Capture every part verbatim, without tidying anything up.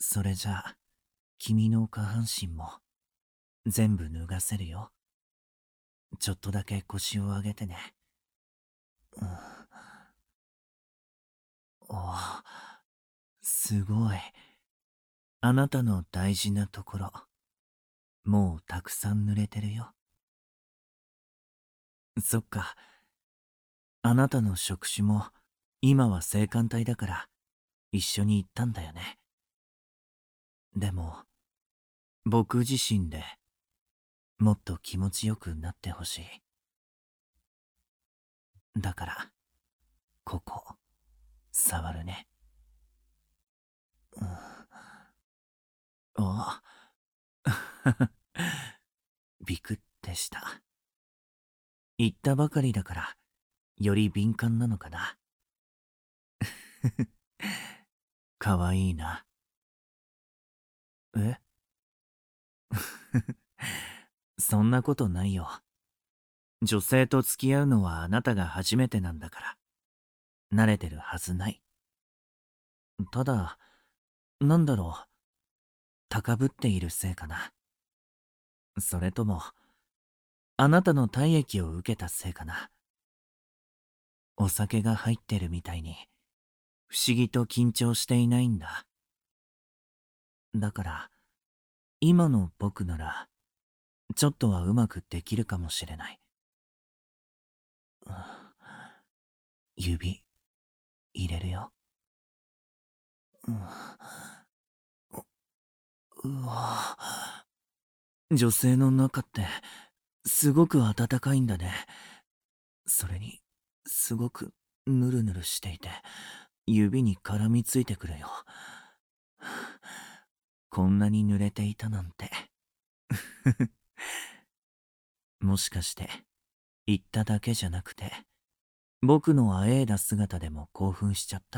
それじゃあ、君の下半身も全部脱がせるよ。ちょっとだけ腰を上げてね。うん、おー、すごい。あなたの大事なところ、もうたくさん濡れてるよ。そっか、あなたの職種も今は性感帯だから一緒に行ったんだよね。でも、僕自身でもっと気持ちよくなってほしい。だから、ここ、触るね。うん、あビクってした。言ったばかりだから、より敏感なのかな。かわいいな。えそんなことないよ。女性と付き合うのはあなたが初めてなんだから。慣れてるはずない。ただ、なんだろう。高ぶっているせいかな。それとも、あなたの体液を受けたせいかな。お酒が入ってるみたいに、不思議と緊張していないんだ。だから、今の僕なら、ちょっとはうまくできるかもしれない。指、入れるよ。うんうわ女性の中ってすごく暖かいんだね。それにすごくヌルヌルしていて指に絡みついてくるよ。こんなに濡れていたなんて。もしかして言っただけじゃなくて僕のあえいだ姿でも興奮しちゃった？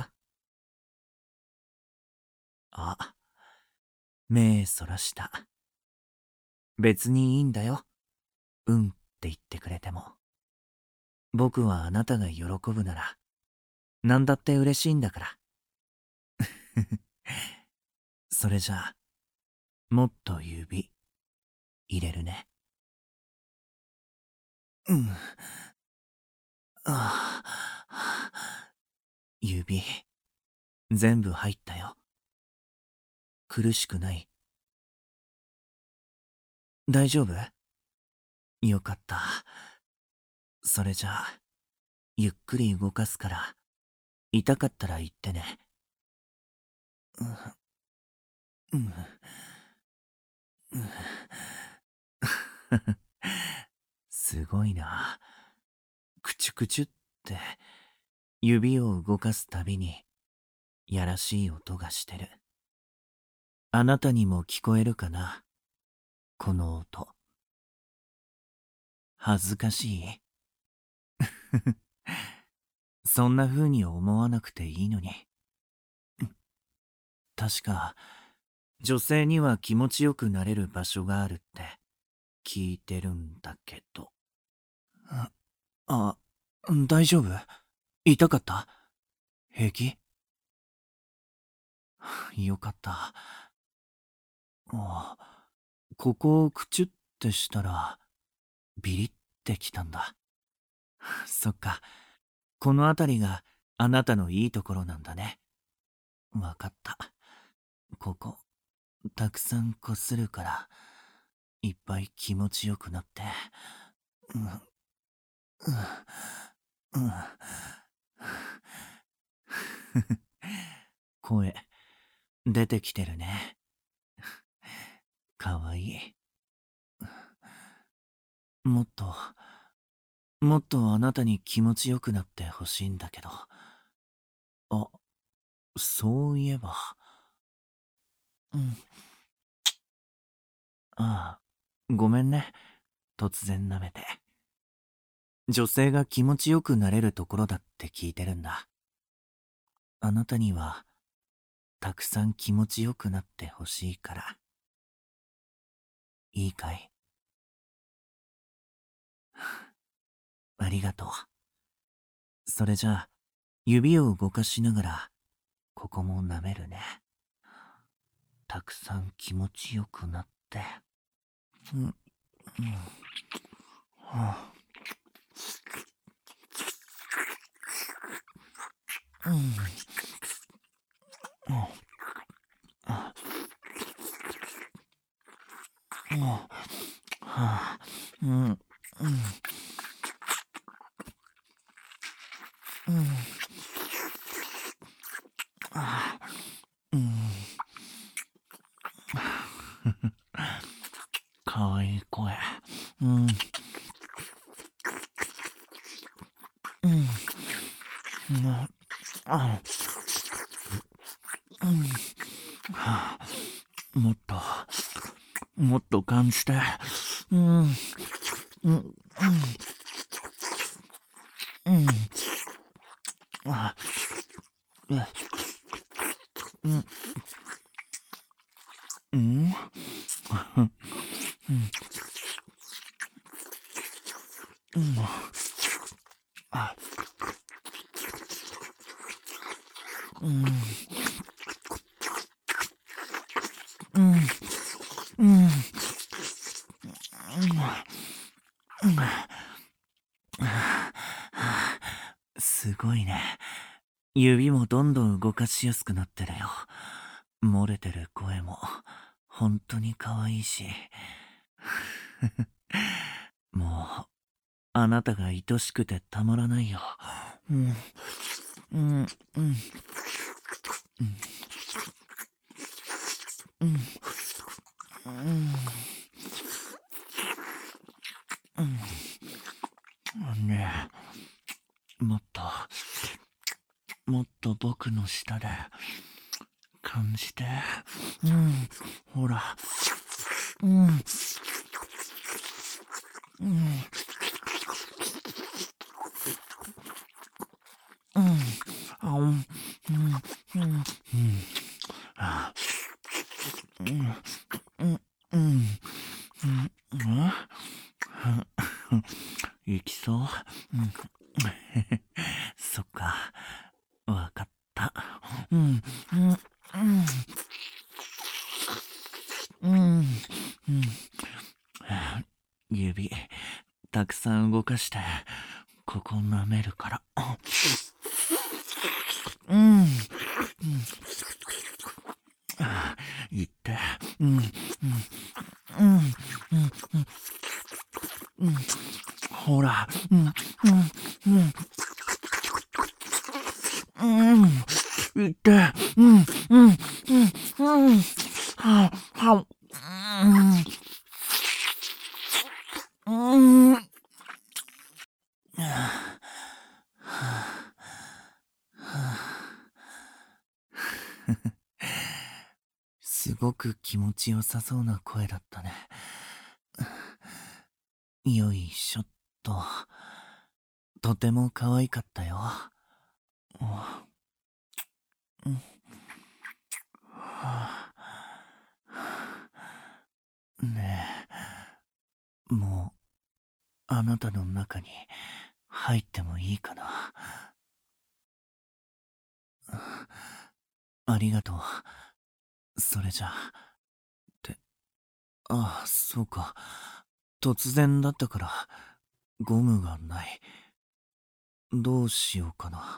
あ、目そらした。別にいいんだよ。うんって言ってくれても。僕はあなたが喜ぶなら何だって嬉しいんだから。それじゃあ、もっと指入れるね。うん。ああ、指全部入ったよ。苦しくない？大丈夫？よかった。それじゃあ、ゆっくり動かすから、痛かったら言ってね。うん、うん、うん。すごいな。クチュクチュって指を動かすたびにやらしい音がしてる。あなたにも聞こえるかな、この音。恥ずかしい？そんな風に思わなくていいのに。確か、女性には気持ちよくなれる場所があるって聞いてるんだけど。あ、あ、大丈夫？痛かった？平気？よかった。あ、ここをクチュってしたら、ビリってきたんだ。そっか。この辺りがあなたのいいところなんだね。わかった。ここ、たくさんこするから、いっぱい気持ちよくなって。うん、うん、うん。声、出てきてるね。かわいい。もっと、もっとあなたに気持ちよくなってほしいんだけど。あ、そういえば。うん。ああ、ごめんね。突然舐めて。女性が気持ちよくなれるところだって聞いてるんだ。あなたには、たくさん気持ちよくなってほしいから。いいかい？ありがとう。それじゃあ、指を動かしながら、ここも舐めるね。 たくさん気持ちよくなって。うん、うん、はあ、うん、あ、あ、あ、はあ、うん、うん、うん、あ、うん、かわいい声。うん、うん、うん、あ、うん、はあ、もっと、もっと感じて。うん、うん、うん、うん、あ、うん、うん、うん、あ、うん、うん、うん、すごいね。指もどんどん動かしやすくなってるよ。漏れてる声も本当に可愛いし。もう、あなたが愛しくてたまらないよ。うん、うん、うん、うん、うん、うん。ねえ、もっと、もっと僕の舌で感じて。うん、ほら。うん、うん、うん、あ、うん、うん、うん、うん、あ、うん、うん、うん、うん、うん、いきそう。うん、そっか、わかった。うん、うん、うん、うん、うん、指、たくさん動かして、ここ舐めるから。うん、うん、言って、うん、うん、うん、うん、うん、ほら、うん、うん、うん、うん、言って、うん、うん、うん、うん、は、は、うん、うん、すごく気持ちよさそうな声だったね。よいしょっと。とても可愛かったよ。うん、はあ、ねえ、もうあなたの中に入ってもいいかな。ありがとう。それじゃあ。って、ああ、そうか。突然だったから、ゴムがない。どうしようかな。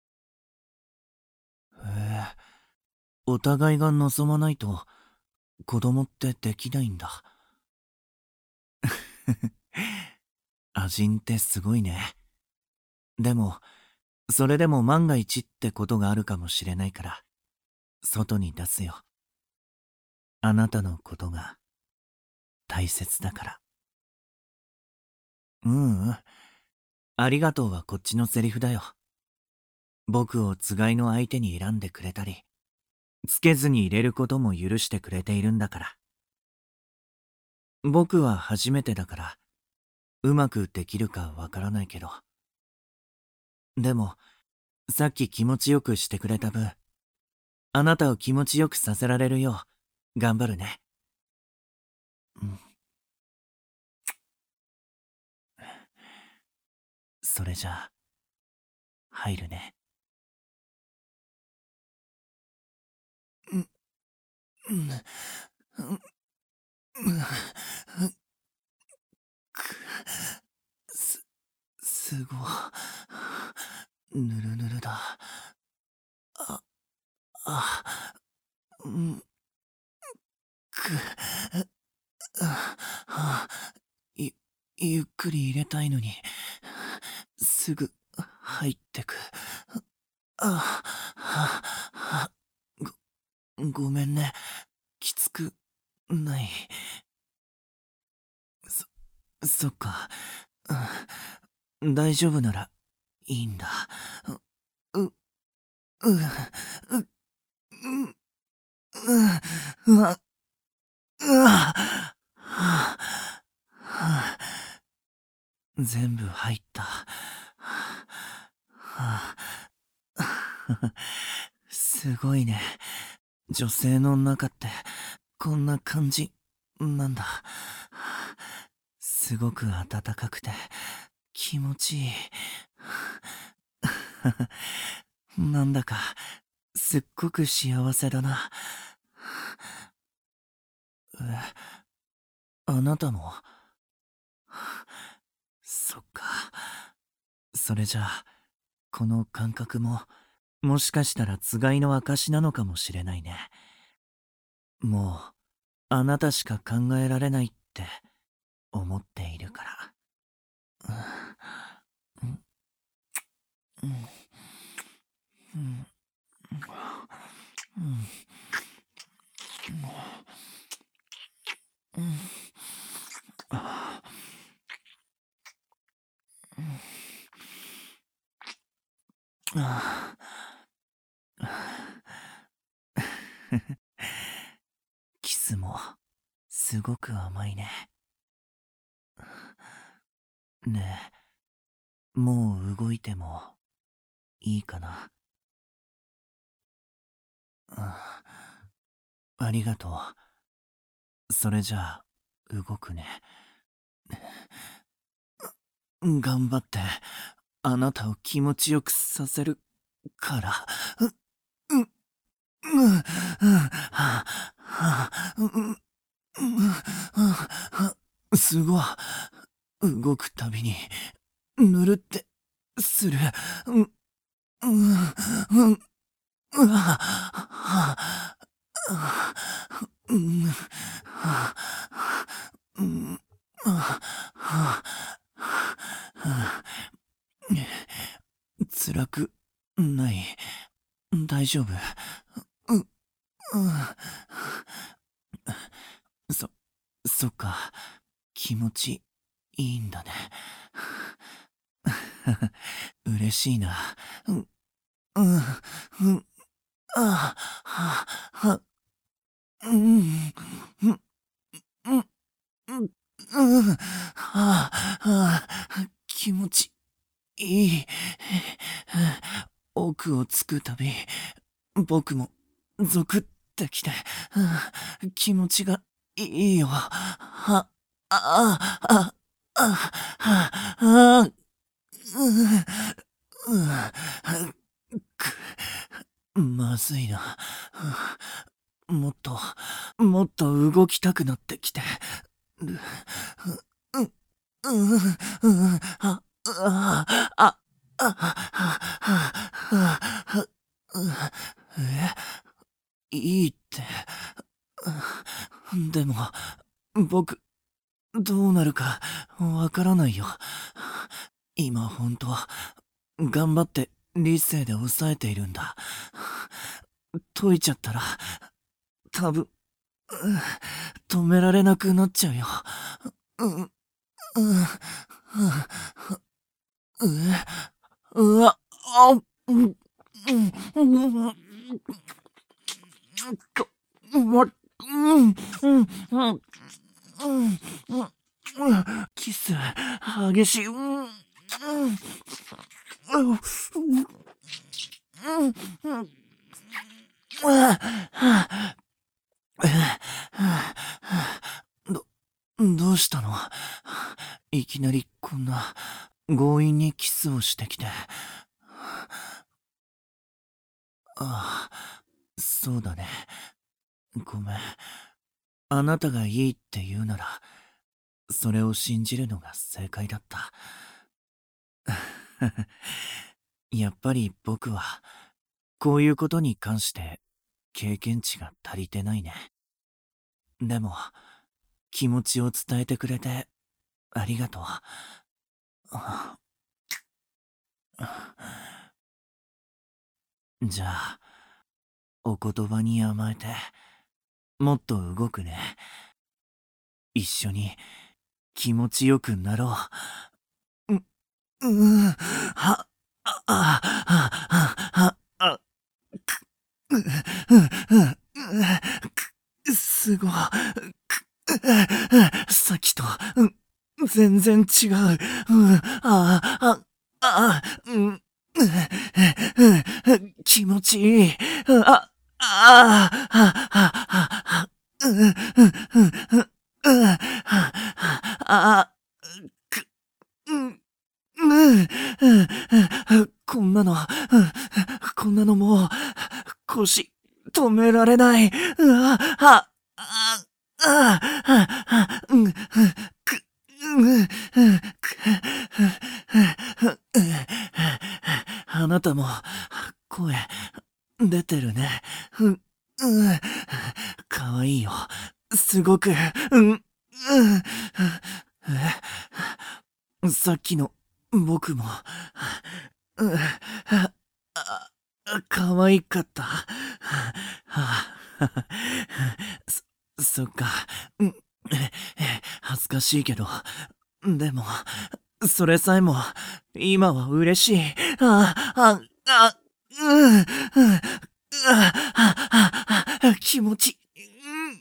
へえ、お互いが望まないと、子供ってできないんだ。アジンってすごいね。でも、それでも万が一ってことがあるかもしれないから、外に出すよ。あなたのことが大切だから。うんうん。ありがとうはこっちのセリフだよ。僕をつがいの相手に選んでくれたり、つけずに入れることも許してくれているんだから。僕は初めてだから、うまくできるかわからないけど。でも、さっき気持ちよくしてくれた分、あなたを気持ちよくさせられるよう、頑張るね。うん。それじゃあ、入るね。うん、 す、すご。ぬるぬるだ。あ、あ、うん、く、あ、ゆ、ゆっくり入れたいのに、すぐ入ってく。あ、あ、ご、ごめんね。きつくない。そ、そっか。うん、大丈夫ならいいんだ。う、う、う、う、う、う、うわ、うわ、はあ、全部入った。はあ、すごいね。女性の中ってこんな感じなんだ。すごく暖かくて気持ちいい。なんだかすっごく幸せだな。え、あなたも？そっか。それじゃあこの感覚ももしかしたらつがいの証なのかもしれないね。もうあなたしか考えられないって思っているから。うん、うん、うん、うん、うん、あ、あ、キスもすごく甘いね。ねえ、もう動いてもいいかな。うん、ありがとう。それじゃあ動くね。頑張ってあなたを気持ちよくさせるから。う、う、う、うん、はあ、はあ、うん、うん、うん、すごい。動くたびにぬるってする。うん、うん、うん、うわ、はあ、うん、はあ、うん、はあ、辛くない？大丈夫？う、うん、そ、そっか。気持ちいいんだね。嬉しいな。うん、うん、うん、あ、は、は、うん、うん、うん、うん、うん、はあ、はあ、気持ちいい。奥をつくたび、僕もゾクってきて、気持ちがいいよ。は、あ、あ、あ、あ、あ、あ、う、う、く、まずいな。もっと、もっと動きたくなってきてる。うん、うん、うん、あ、あ、あ、あ、え、いいって。でも、僕、どうなるかわからないよ。今ほんと、頑張って理性で抑えているんだ。解いちゃったら、多分、止められなくなっちゃうよ。うん、うん、うん、うわ、あ、うん、うん、うん、と、ま、うん、うん、うん、うん、うん、キス、激しい、うん、うん、うん、うん、うん、ど、どうしたの？いきなりこんな強引にキスをしてきて。ああ、そうだね。 ごめん。あなたがいいって言うなら、それを信じるのが正解だった。やっぱり僕は、こういうことに関して経験値が足りてないね。でも、気持ちを伝えてくれてありがとう。じゃあ、お言葉に甘えて、もっと動くね。一緒に気持ちよくなろう。う、うー、は、あ、あ、あ、あ、あ、く、う、う、う、く、すごい。さっきと、全然違う。うん、ああ、あ、うん、気持ちいい。あ、あ、あ、あ、うん、うん、うん、あ、く、うん、うん、こんなの、こんなのもう、腰、止められない。うわ、あ、あ、あ、あ、うん、く、うん、く、あなたも、声、出てるね。うん、うん、かわいいよ。すごく、うん、うん、え、さっきの、僕も、うん、あ、あ、かわいかった。はあ、そ、そっか。うん、恥ずかしいけど、でも、それさえも、今は嬉しい。あ、あ、あ、うん、うん、あ、あ、あ、気持ち、うん、うん、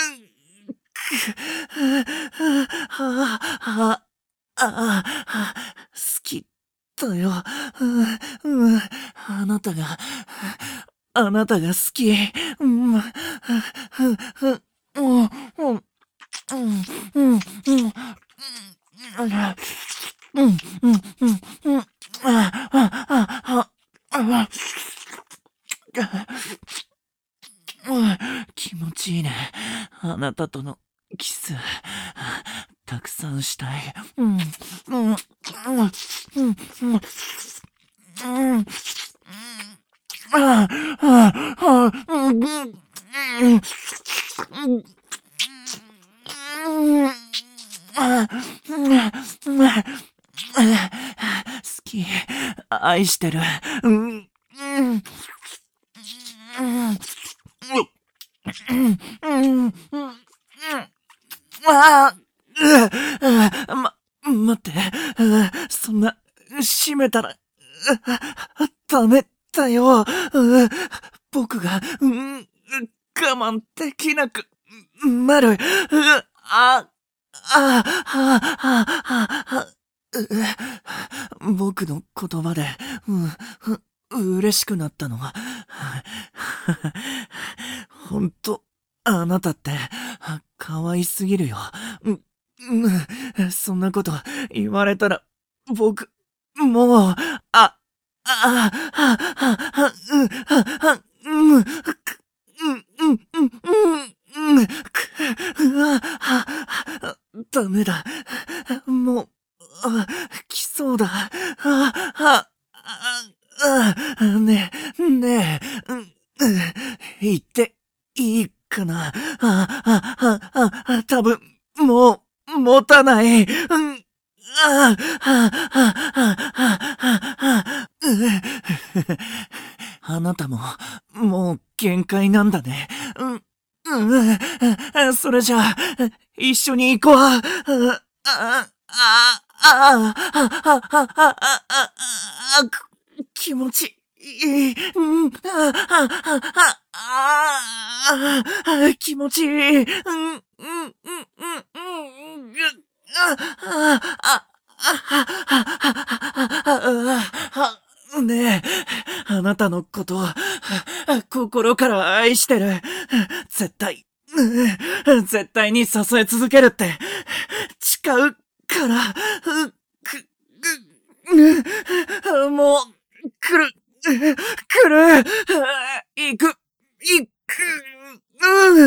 く、は、は、あ、あ、好きだよ。うん、うん、あなたが、あなたが好き。うん、うん、うん、うん、うん、うん、うん、うん、うん、うん、うん、あ、あ、あ、あ、気持ちいいね。あなたとのキス、たくさんしたい。うん、うん、うん、うん、うん、うん、あ、あ、あ、うん、うん、うん、好き、愛してる。うん、うん、うん、うん、うん、ああ、ま、待って、そんな、閉めたら、ダメだよ。僕が、うん、我慢できなくなる。あ、あ、あ、あ、あ、僕の言葉で、うん、嬉しくなったのは、ほんと、あなたって、可愛すぎるよ。うん、うん、そんなこと言われたら、僕、もう、あ、あ、あ、あ、あ、うん、あ、うん、く、うん、うん、うん、うん、うん、く、うわ、あ、ダメだ。もう、あ、来そうだ。あ、あ、あ、あ、ねえ、ねえ、うん、うん、言っていいかな。あ、あ、あ、あ、多分、もう、持たない。うん、あ、あ、あ、あ、あ、あ、あなたも、もう限界なんだね。うん、うん、それじゃあ、一緒に行こう。あ、あ、あ、あ、あ、あ、あ、あ、あ、気持ちいい。うん、あ、あ、あ、あ、あ、気持ちいい。うん、うん、うん、うん、うん、あ、あ、あ、あ、あ、ねえ、あなたのこと、心から愛してる。絶対、絶対に支え続けるって、誓うから、く、く、もう、来る、来る、行く、行く、 う、う、う、う、う、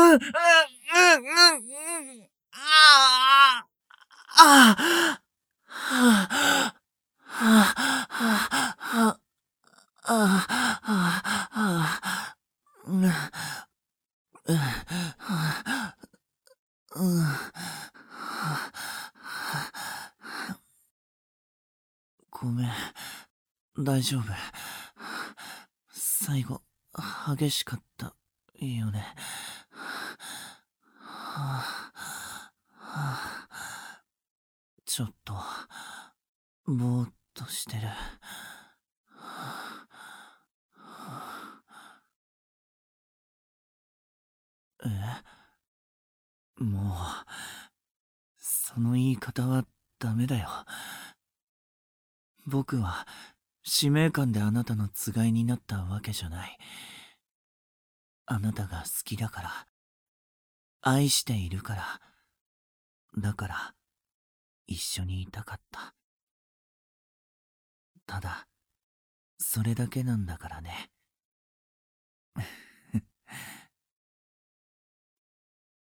う、ああ、ああ、はあ、はあ、はあ、はあ、はあ、うん、うん、うん、ごめん、大丈夫。最後、激しかったよね。はあ、ちょっと、ぼーっとしてる。え、もう、その言い方はダメだよ。僕は使命感であなたのつがいになったわけじゃない。あなたが好きだから、愛しているから、だから一緒にいたかった。ただそれだけなんだからね。